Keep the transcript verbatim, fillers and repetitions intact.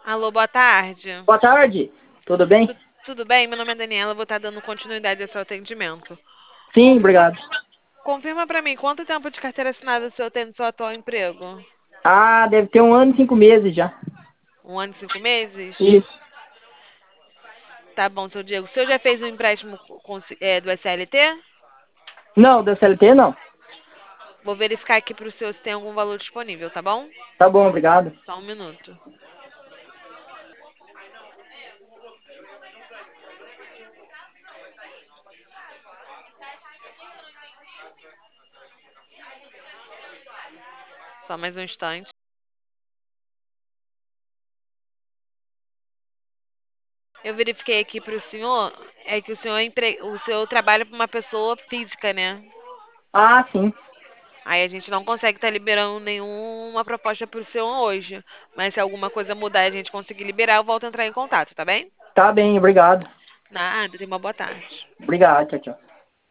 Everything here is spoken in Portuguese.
Alô, boa tarde. Boa tarde, tudo bem? Tu- tudo bem? Meu nome é Daniela, vou estar dando continuidade ao seu atendimento. Sim, Confirma, obrigado. confirma para mim, quanto tempo de carteira assinada o senhor tem no seu atual emprego? Ah, deve ter um ano e cinco meses já. Um ano e cinco meses? Isso. Tá bom, seu Diego. O senhor já fez um empréstimo com- é, do S L T? Não, da C L T não. Vou verificar aqui para o senhor se tem algum valor disponível, tá bom? Tá bom, obrigado. Só um minuto. Só mais um instante. Eu verifiquei aqui para o senhor, é que o senhor, é empre- o senhor trabalha para uma pessoa física, né? Ah, sim. Aí a gente não consegue estar liberando nenhuma proposta para o senhor hoje. Mas se alguma coisa mudar e a gente conseguir liberar, eu volto a entrar em contato, tá bem? Tá bem, obrigado. Nada, tenha uma boa tarde. Obrigado, tchau, tchau.